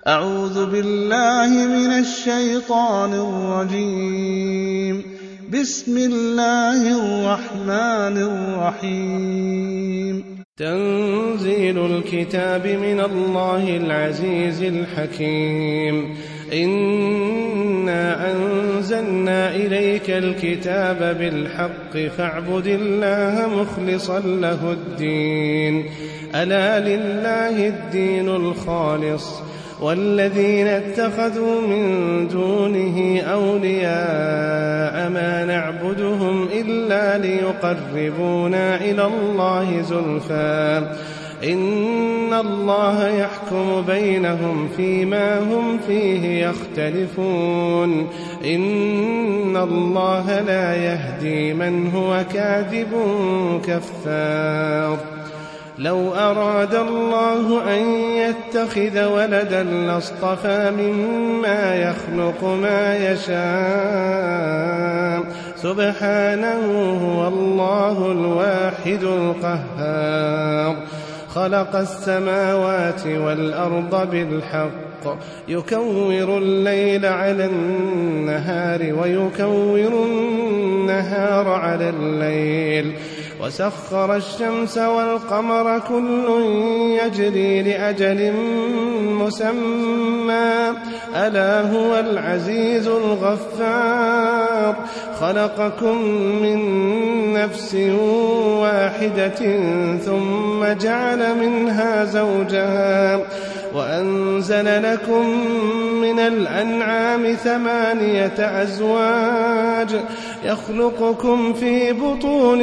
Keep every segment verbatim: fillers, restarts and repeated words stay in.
أعوذ بالله من الشيطان الرجيم. بسم الله الرحمن الرحيم. تنزيل الكتاب من الله العزيز الحكيم. إنا أنزلنا إليك الكتاب بالحق فاعبد الله مخلصا له الدين. ألا لله الدين الخالص والذين اتخذوا من دونه أولياء ما نعبدهم إلا ليقربونا إلى الله زلفى إن الله يحكم بينهم فيما هم فيه يختلفون. إن الله لا يهدي من هو كاذب كفار. لو أراد الله أن يتخذ ولدا لاصطفى مما يخلق ما يشاء سبحانه هو الله الواحد القهار. خلق السماوات والأرض بالحق يكور الليل على النهار ويكور النهار على الليل وسخر الشمس والقمر كل يجري لأجل مسمى ألا هو العزيز الغفار. خلقكم من نفس واحدة ثم جعل منها زوجها وأنزل لكم من الأنعام ثمانية أزواج يخلقكم في بطون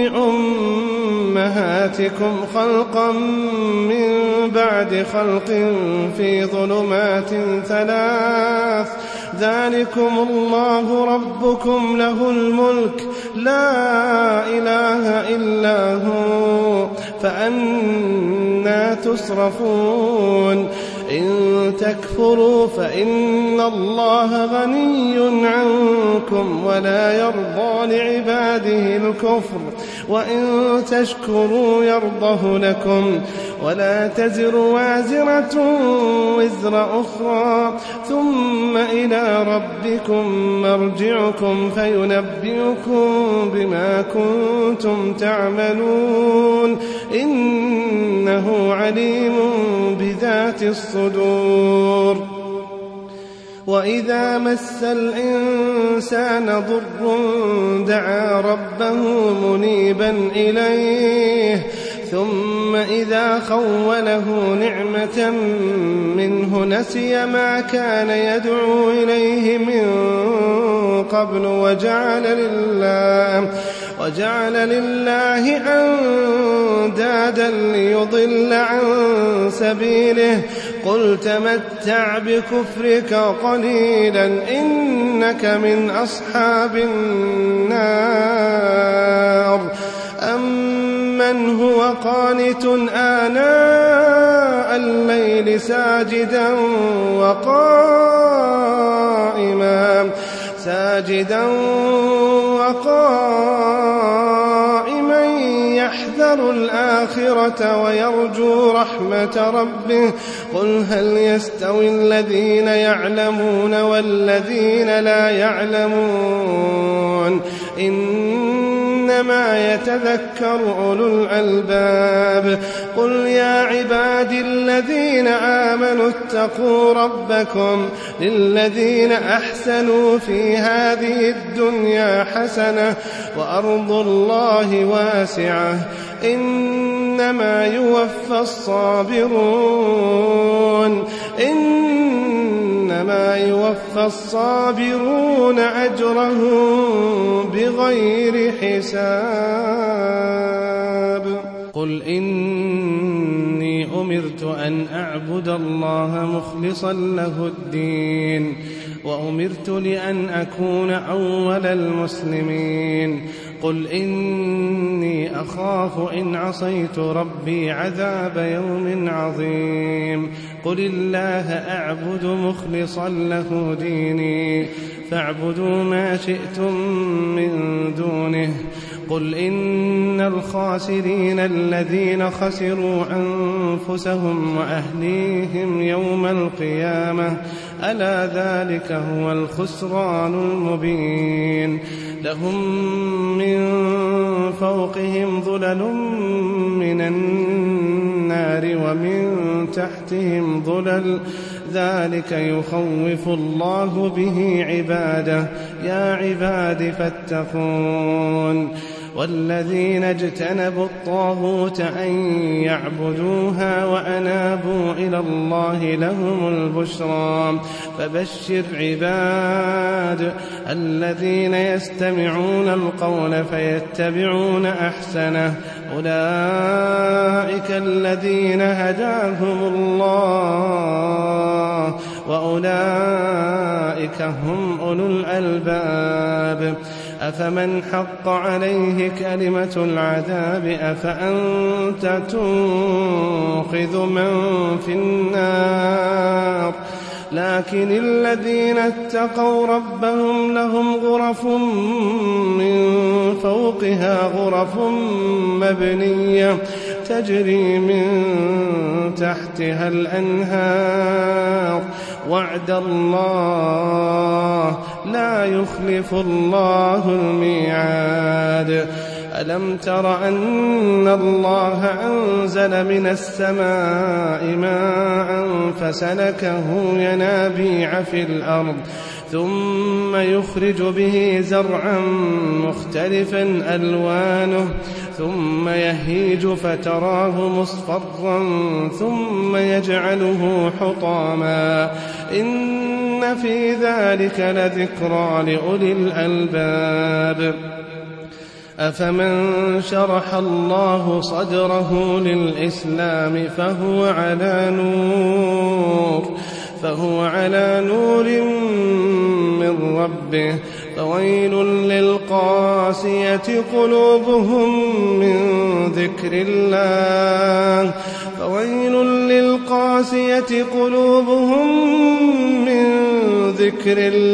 أمهاتكم خلقا من بعد خلق في ظلمات ثلاث ذلكم الله ربكم له الملك لا إله إلا هو فأنى تصرفون. إن تكفروا فإن الله غني عنكم ولا يرضى لعباده الكفر وإن تشكروا يرضه لكم ولا تزر وازرة وزر أخرى ثم إلى ربكم مرجعكم فينبئكم بما كنتم تعملون إنه عليم بذات الصدور. وإذا مس الإنسان ضر دعا ربه منيبا إليه ثم إذا خوله نعمة منه نسي ما كان يدعو إليه من قبل وجعل لله وجعل لله أندادا ليضل عن سبيله قل تمتع بكفرك قليلا إنك من أصحاب النار. أمن هو قانت آناء الليل ساجدا وقائما ساجدا وقائما يحذر الآخرة ويرجو رحمة ربه قل هل يستوي الذين يعلمون والذين لا يعلمون إنما يتذكر أولو الألباب. قل يا عبادي الذين آمنوا اتقوا ربكم للذين أحسنوا في هذه الدنيا حسنة وأرض الله واسعة إنما يوفى الصابرون إنما يوفى الصابرون أجرهم بغير حساب. قل إني أمرت أن أعبد الله مخلصا له الدين وأمرت لأن أكون أول المسلمين. قل إني أخاف إن عصيت ربي عذاب يوم عظيم. قل الله أعبد مخلصا له ديني فاعبدوا ما شئتم من دونه قل إن الخاسرين الذين خسروا أنفسهم وأهليهم يوم القيامة ألا ذلك هو الخسران المبين لهم من فوقهم ظلل من النار ومن تحتهم ظلل ذلك يخوف الله به عباده يا عباد فاتقون والذين اجتنبوا الطاغوت أن يعبدوها وأنابوا إلى الله لهم البشرى فبشر عباد الذين يستمعون القول فيتبعون أحسنه أولئك الذين هداهم الله وأولئك هم أولو الألباب أفمن حق عليه كلمة العذاب أفأنت تنقذ من في النار لكن الذين اتقوا ربهم لهم غرف من فوقها غرف مبنية تجري من تحتها الأنهار وعد الله لا يخلف الله الميعاد ألم تر أن الله أنزل من السماء ماء فسلكه ينابيع في الأرض ثم يخرج به زرعا مختلفا ألوانه ثم يهيج فتراه مصفرا ثم يجعله حطاما إن في ذلك لذكرى لأولي الألباب أفمن شرح الله صدره للإسلام فهو على نور فهو على نور من ربه فويل للقاسية قلوبهم من ذكر الله فويل للقاسية قلوبهم من ذكر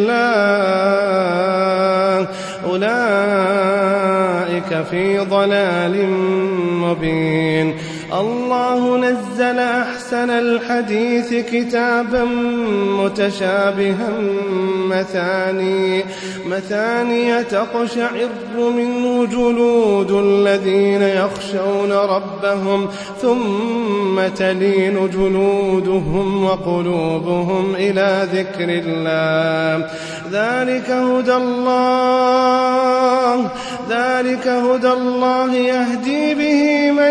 الله أولئك في ضلال مبين الله نزل أحسن الحديث كتابا متشابها مثاني مثاني تقشعر منه جلود الذين يخشون ربهم ثم تلين جلودهم وقلوبهم إلى ذكر الله ذلك هدى الله ذلك هدى الله يهدي به من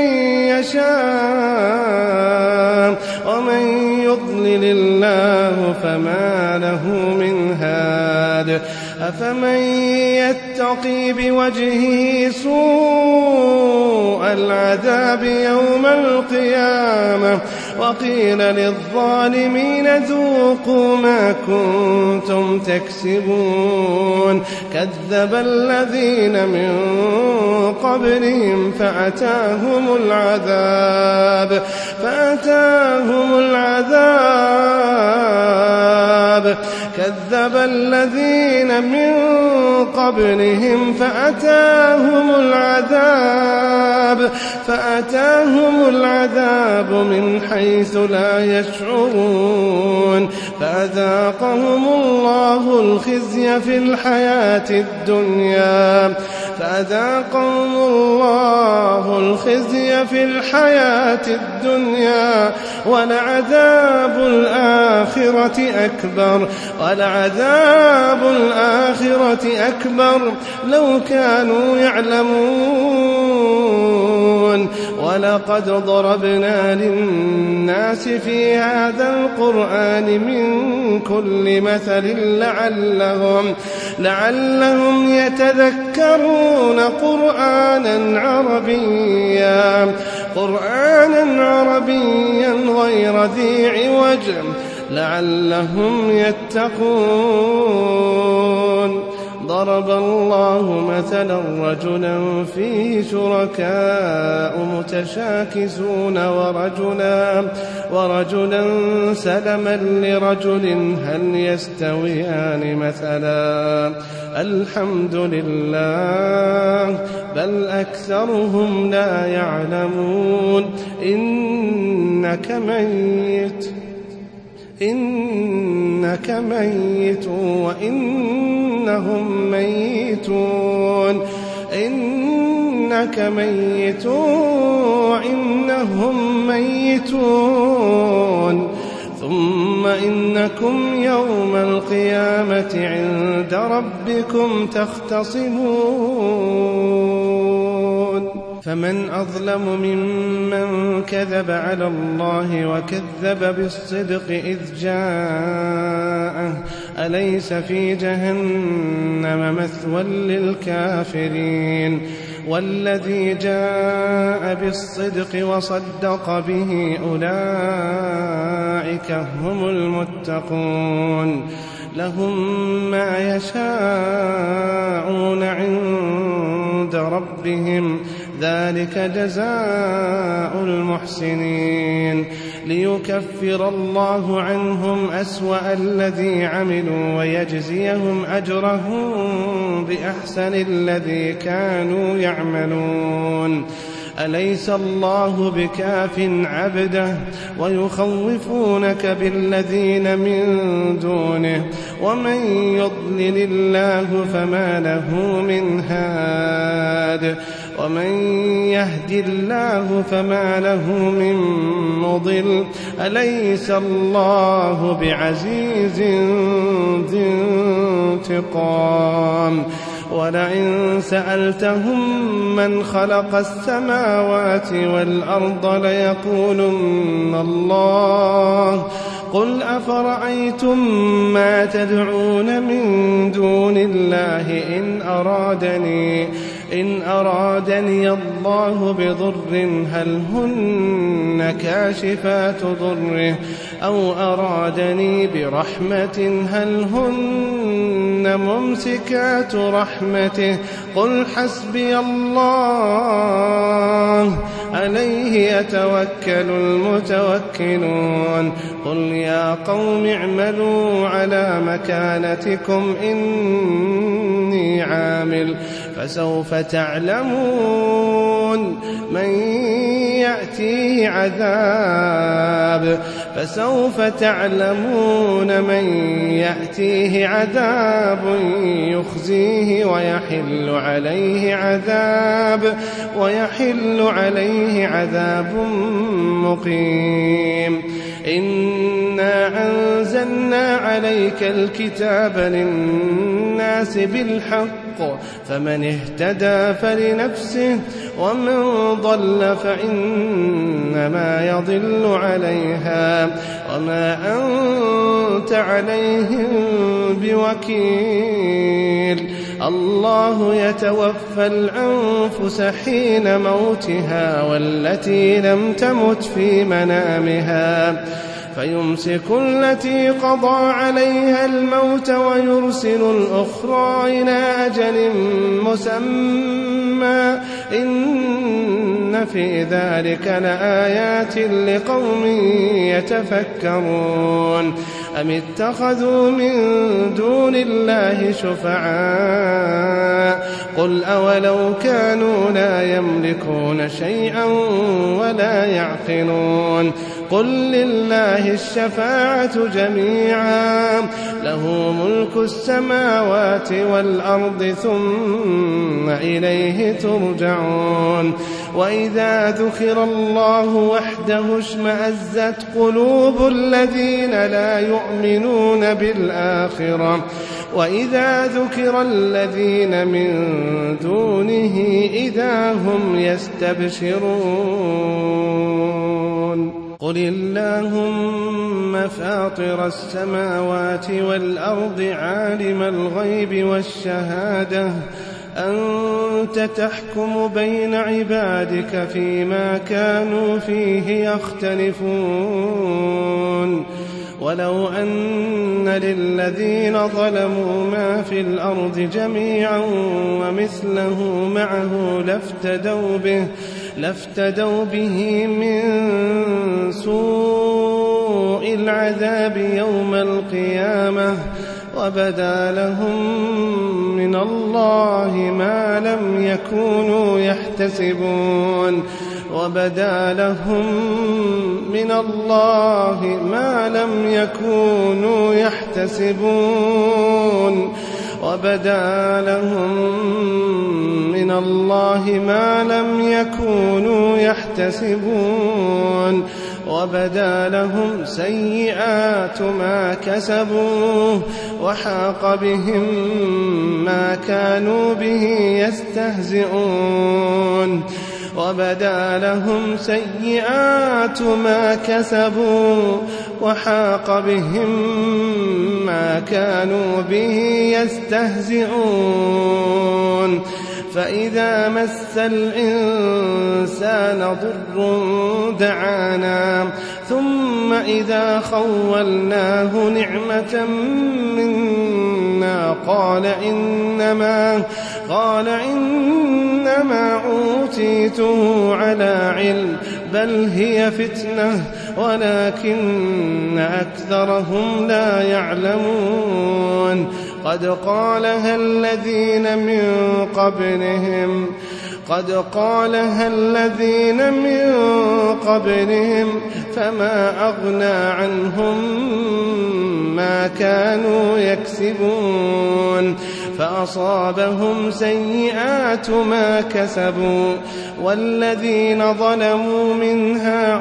يشاء ومن يضلل الله فما له من هاد أفمن يتقي بوجهه سوء العذاب يوم القيامة وقيل للظالمين ذوقوا ما كنتم تكسبون كذب الذين من قبلهم فأتاهم العذاب فأتاهم العذاب كذب الذين من قبلهم فأتاهم العذاب فأتاهم العذاب من حيث لا يشعرون فأذاقهم الله الخزي في الحياة الدنيا فأذاقهم الله الخزي في الحياة الدنيا ولعذاب الآخرة أكبر ولعذاب الآخرة أكبر لو كانوا يعلمون ولقد ضربنا للناس في هذا القرآن من كل مثل لعلهم لعلهم يتذكرون قرآنا عربيا قرآنا عربيا غير ذي عوج لعلهم يتقون ضرب الله مثلا رجلا فيه شركاء متشاكسون ورجلا, ورجلا سلما لرجل هل يستويان مثلا الحمد لله بل أكثرهم لا يعلمون إنك ميت إنك ميت وإنهم ميتون إنك ميت وإنهم ميتون ثم إنكم يوم القيامة عند ربكم تختصمون فمن أظلم ممن كذب على الله وكذب بالصدق إذ جاءه أليس في جهنم مثوى للكافرين والذي جاء بالصدق وصدق به أولئك هم المتقون لهم ما يشاءون عند ربهم ذلك جزاء المحسنين ليكفر الله عنهم أسوأ الذي عملوا ويجزيهم أجرهم بأحسن الذي كانوا يعملون أليس الله بكاف عبده ويخوفونك بالذين من دونه ومن يضلل الله فما له من هاد ومن يهد الله فما له من مضل أليس الله بعزيز ذي انتقام ولئن سألتهم من خلق السماوات والأرض ليقولن الله قل أفرأيتم ما تدعون من دون الله إن أرادني إن أرادني الله بضر هل هن كاشفات ضره أو أرادني برحمة هل هن ممسكات رحمته قل حسبي الله عليه يتوكل المتوكلون قل يا قوم اعملوا على مكانتكم إني عامل فسوف تعلمون من يأتيه عذاب فسوف تعلمون من يأتيه عذاب يخزيه ويحل عليه عذاب ويحل عليه عذاب مقيم إنا أنزلنا عليك الكتاب للناس بالحق فمن اهتدى فلنفسه ومن ضل فإنما يضل عليها وما أنت عليهم بوكيل الله يتوفى الأنفس حين موتها والتي لم تمت في منامها فيمسك التي قضى عليها الموت ويرسل الأخرى إلى أجل مسمى إن في ذلك لآيات لقوم يتفكرون أم اتخذوا من دون الله شفعاء قل أولو كانوا لا يملكون شيئا ولا يعقلون قل لله الشفاعة جميعا له ملك السماوات والأرض ثم إليه ترجعون وإذا ذكر الله وحده اشمأزت قلوب الذين لا يؤمنون بالآخرة وإذا ذكر الذين من دونه إذا هم يستبشرون قل اللهم فاطر السماوات والأرض عالم الغيب والشهادة أنت تحكم بين عبادك فيما كانوا فيه يختلفون ولو أن للذين ظلموا ما في الأرض جميعا ومثله معه لافتدوا به, لافتدوا به من سوء العذاب يوم القيامة وبدا لهم من الله ما لم يكونوا يحتسبون وبدا لهم من الله ما لم يكونوا يحتسبون وبدا لهم من الله ما لم يكونوا يحتسبون وبدا لهم سيئات ما كسبوا وحاق بهم ما كانوا به يستهزئون وبدا لهم سيئات ما كسبوا وحاق بهم ما كانوا به يستهزئون فإذا مس الإنسان ضر دعانا ثم إذا خولناه نعمة منا قال إنما, قال إنما أوتيته على علم بل هي فتنة ولكن أكثرهم لا يعلمون قد قالها الذين من قبلهم قد قالها الذين من قبلهم فما أغنى عنهم ما كانوا يكسبون فأصابهم سيئات ما كسبوا والذين ظلموا من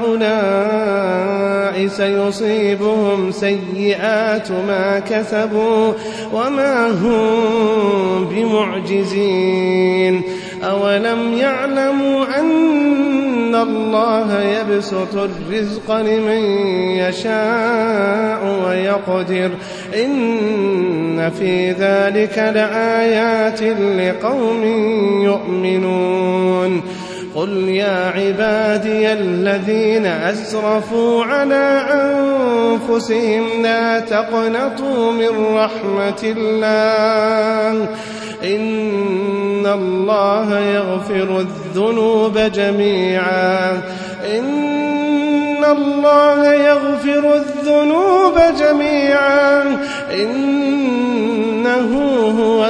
هؤلاء سيصيبهم سيئات ما كسبوا وما هم بمعجزين أولم يعلموا أن الله يبسط الرزق لمن يشاء ويقدر إن في ذلك لآيات لقوم يؤمنون قل يا عبادي الذين أسرفوا على أنفسهم لا تقنطوا من رحمة الله إن الله يغفر الذنوب جميعا إن الله يغفر الذنوب جميعا إنه هو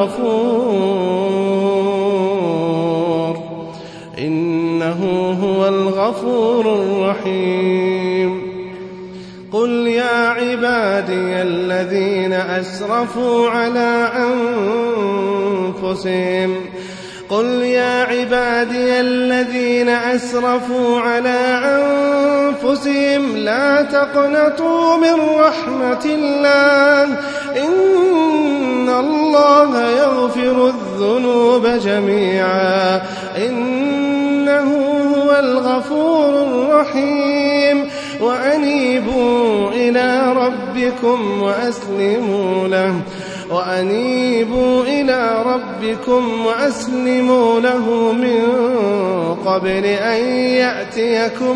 الغفور إنه هو الغفور الرحيم قل يا عبادي الذين أسرفوا على أنفسهم قل يا عبادي الذين أسرفوا على أنفسهم لا تقنطوا من رحمة الله إن الله يغفر الذنوب جميعا إنه هو الغفور الرحيم وأنيبوا إلى ربكم وأسلموا له وأنيبوا إلى ربكم وأسلموا له من قبل أن يأتيكم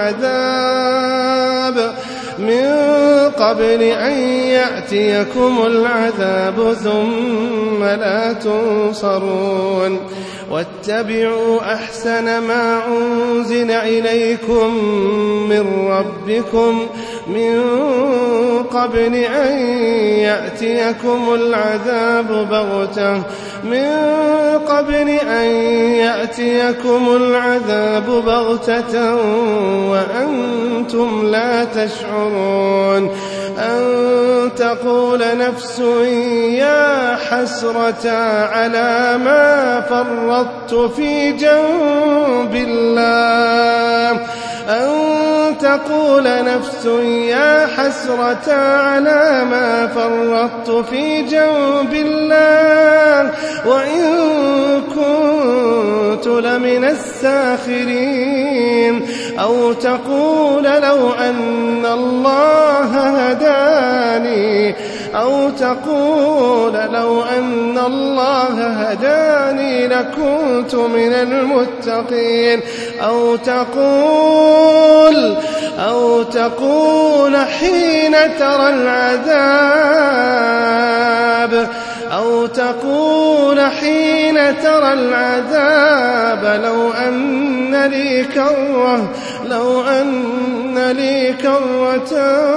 العذاب من قبل أن يأتيكم العذاب ثم لا تنصرون واتبعوا أحسن ما أنزل إليكم من ربكم من قبل أن يأتيكم العذاب بغتة من قبل أن يأتيكم العذاب بغتة وأنتم لا تشعرون أن تقول نفس يا حسرة على ما فرطت في جنب الله أن تقول نفس يا حسرة على ما فرطت في جنب الله وإن كنت لمن الساخرين أو تقول لو أن الله هداني أو تقول لو أن الله هداني لكنت من المتقين أو تقول أو تقول حين ترى العذاب أو تقول حين ترى العذاب لو أن لي كرة لو أن لي كرة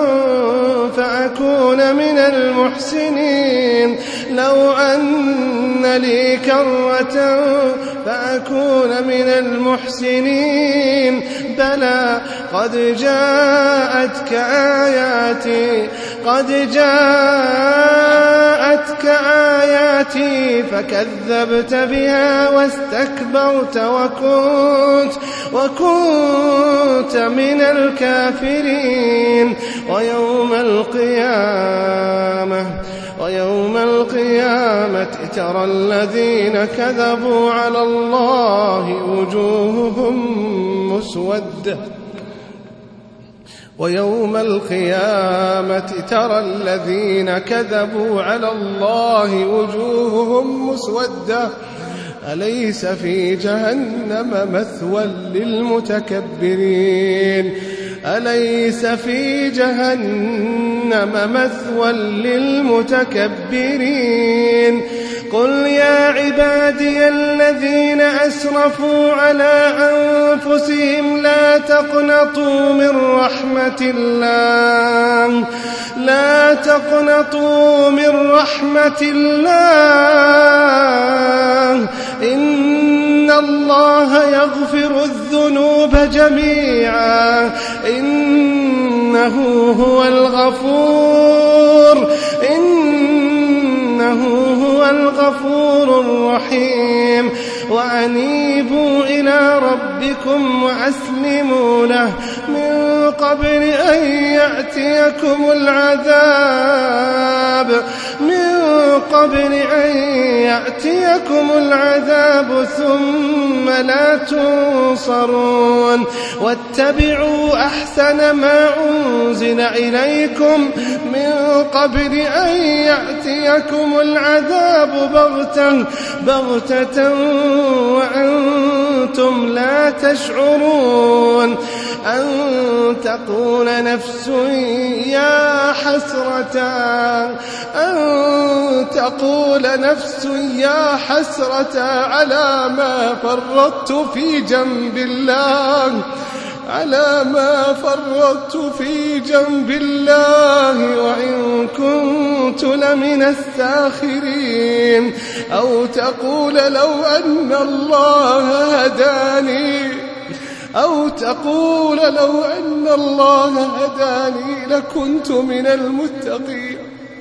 فأكون من المحسنين لو أن لي كرة فأكون من المحسنين بلى قد جاءتك آياتي قد جاءتك آياتي فكذبت بها واستكبرت وكنت وكنت من الكافرين ويوم القيامة ويوم القيامة ترى الذين كذبوا على الله وجوههم مسودة ويوم القيامة ترى الذين كذبوا على الله وجوههم مسودة أليس في جهنم مثوى للمتكبرين أليس في جهنم مثوى للمتكبرين قل يا عبادي الذين أسرفوا على أنفسهم لا تقنطوا من رحمة الله لا تقنطوا من رحمة الله إن الله يغفر الذنوب جميعا إنه هو الغفور إنه هو الغفور الرحيم وأنيبوا إلى ربكم وأسلموا له من قبل أن يأتيكم العذاب من قبل أن يأتيكم العذاب ثم لا تنصرون واتبعوا أحسن ما أنزل إليكم من قبل أن يأتيكم العذاب بغتة بغتة وأنتم لا تشعرون أن تقول نفس يا حسرة أن تقول نفس يا حسرة على ما فرطت في جنب الله على ما فرطت في جنب الله وإن كنت لمن الساخرين أو تقول لو أن الله هداني أو تقول لو أن الله هداني لكنت من المتقين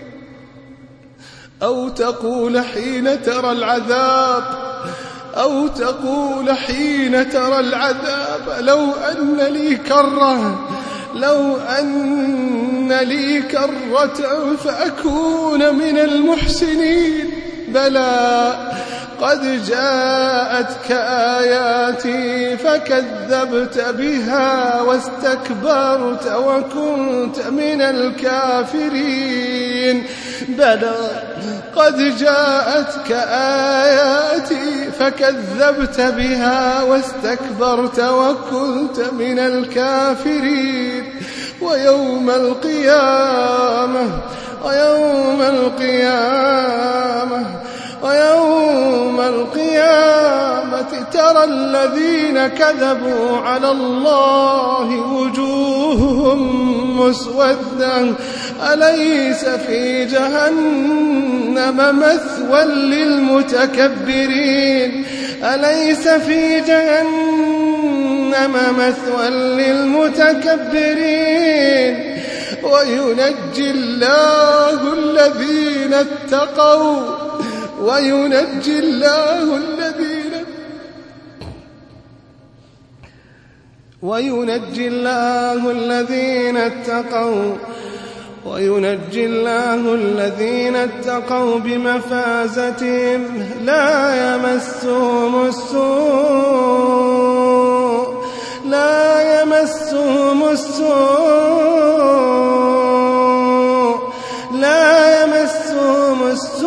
أو تقول حين ترى العذاب أو تقول حين ترى العذاب لو أن لي كرة لو أن لي كرة فأكون من المحسنين بلى قد جاءتك آياتي فكذبت بها واستكبرت وكنت من الكافرين بلى قد جاءتك آياتي فكذبت بها واستكبرت وكنت من الكافرين ويوم القيامة ويوم القيامة ويوم القيامة ترى الذين كذبوا على الله وجوههم مسودة أليس في جهنم مثوى للمتكبرين أليس في جهنم مثوى للمتكبرين وينجي الله الذين اتقوا وينجي الله الذين وينجي الله الذين اتقوا وينجي الله الذين اتقوا بمفازتهم لا يمسهم السوء لا يمسهم السوء لا يمسهم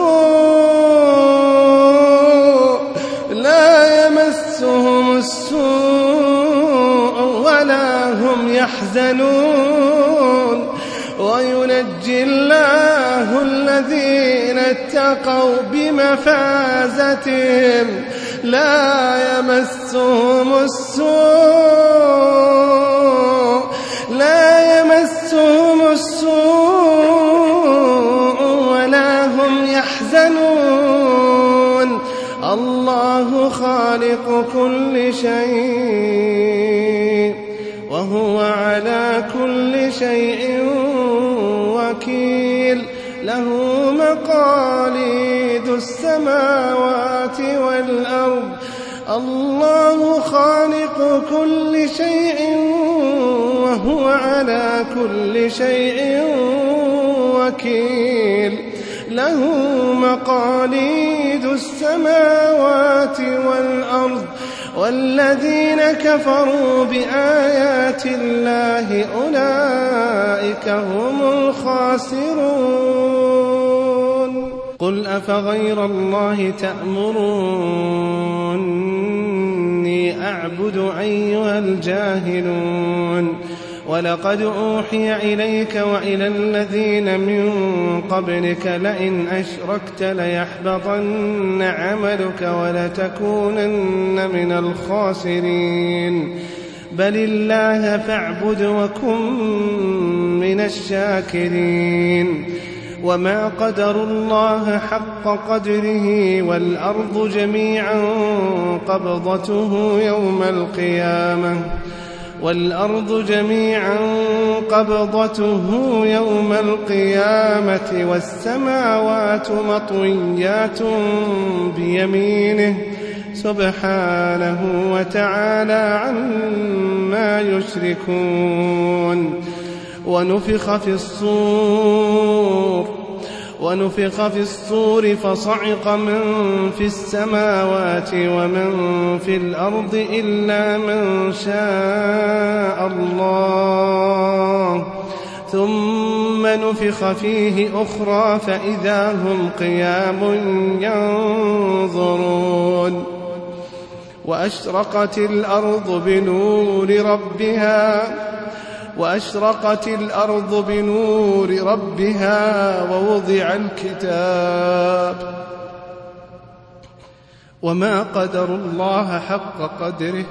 السوء لا يمسهم السوء ولا هم يحزنون يحزنون وينجي الله الذين اتقوا بمفازتهم لا يمسهم السوء لا يمسهم السوء ولا هم يحزنون الله خالق كل شيء وهو على كل شيء وكيل له مقاليد السماوات والأرض الله خالق كل شيء وهو على كل شيء وكيل له مقاليد السماوات والأرض والذين كفروا بآيات الله أولئك هم الخاسرون قل أفغير الله تأمروني أعبد أيها الجاهلون ولقد أوحي إليك وإلى الذين من قبلك لئن أشركت ليحبطن عملك ولتكونن من الخاسرين بل الله فاعبد وكن من الشاكرين وما قدروا الله حق قدره والأرض جميعا قبضته يوم القيامة والأرض جميعا قبضته يوم القيامة والسماوات مطويات بيمينه سبحانه وتعالى عما يشركون ونفخ في الصور ونفخ في الصور فصعق من في السماوات ومن في الأرض إلا من شاء الله ثم نفخ فيه أخرى فإذا هم قيام ينظرون وأشرقت الأرض بنور ربها وأشرقت الأرض بنور ربها ووضع الكتاب وما قدروا الله حق قدره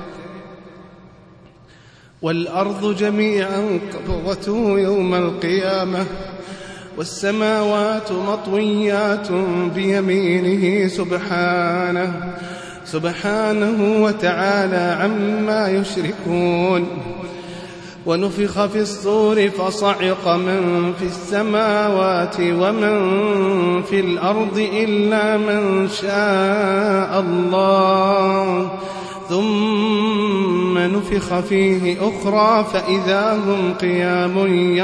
والأرض جميعا قبضته يوم القيامة والسماوات مطويات بيمينه سبحانه سبحانه وتعالى عما يشركون ونفخ في الصور فصعق من في السماوات ومن في الأرض إلا من شاء الله ثم نفخ فيه أخرى فإذا هم قيام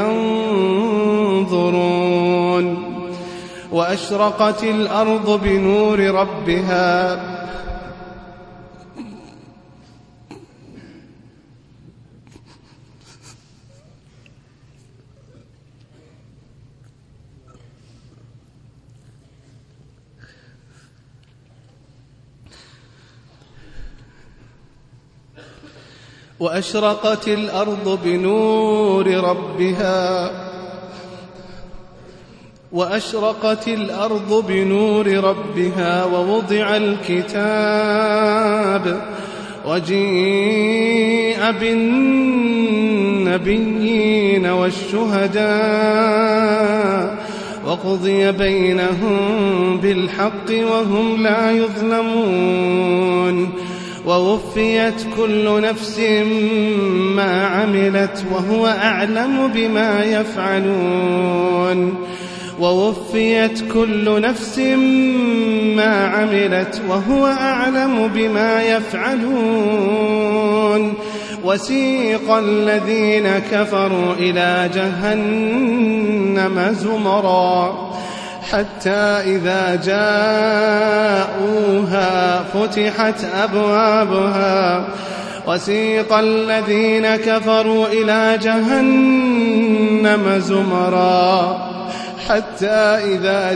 ينظرون وأشرقت الأرض بنور ربها وأشرقت الأرض بنور ربها وأشرقت الأرض بنور ربها ووضع الكتاب وجيء بالنبيين والشهداء وقضي بينهم بالحق وهم لا يظلمون ووفيت كل نفس ما عملت وهو أعلم بما يفعلون ووفيت كل نفس ما عملت وهو أعلم بما يفعلون وسيق الذين كفروا إلى جهنم زمرا حتى إذا جاءوها فتحت أبوابها وسيق الذين كفروا إلى جهنم زمرا حتى إذا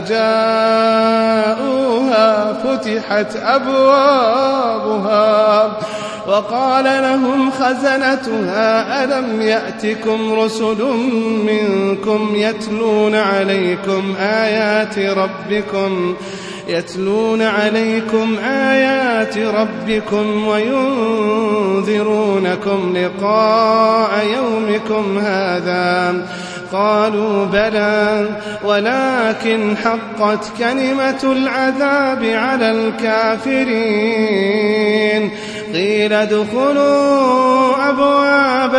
جاءوها فتحت أبوابها وقال لهم خزنتها ألم يأتكم رسل منكم يتلون عليكم آيات ربكم يتلون عليكم آيات ربكم وينذرونكم لقاء يومكم هذا قالوا بلى ولكن حقت كلمة العذاب على الكافرين قيل ادخلوا أبواب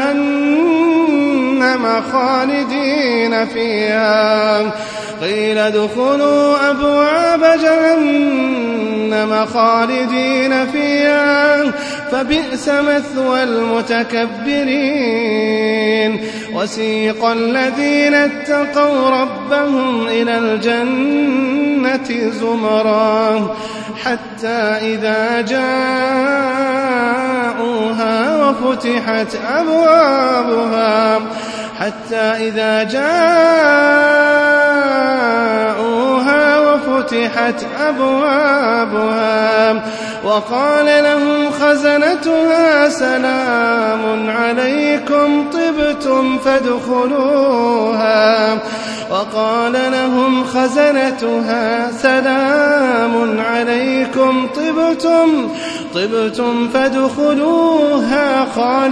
جهنم خالدين فيها قيل ادخلوا أبواب جهنم خالدين فيها فبئس مثوى المتكبرين وسيق الذين اتقوا ربهم إلى الجنة زمرا حتى إذا جاءوها وفتحت أبوابها حتى إذا جاءوها وفتحت أبوابها وقال لهم خزنتها سلام عليكم طبتم فادخلوها وقال لهم خزنتها سلام عليكم طبتم طبتم فادخلوها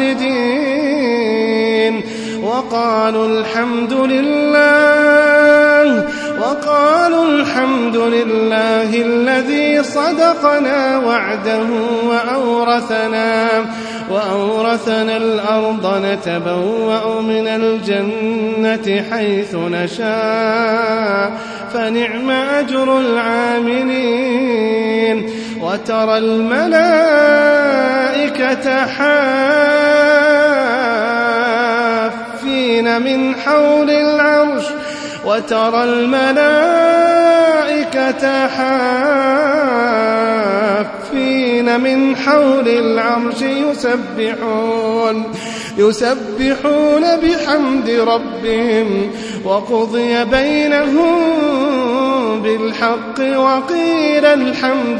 خالدين وقالوا الحمد لله وقالوا الحمد لله الذي صدقنا وعده وأورثنا وأورثنا الأرض نتبوأ من الجنة حيث نشاء فنعم أجر العاملين وترى الملائكة حافين من حول العرش وترى الملائكة حافين من حول العرش يسبحون يسبحون بحمد ربهم وقضي بينهم بالحق وقيل الحمد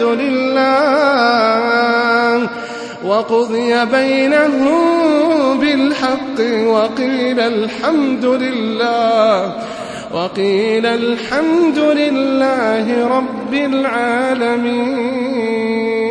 لله وقضي بينهم بالحق وقيل الحمد لله وقيل الحمد لله رب العالمين.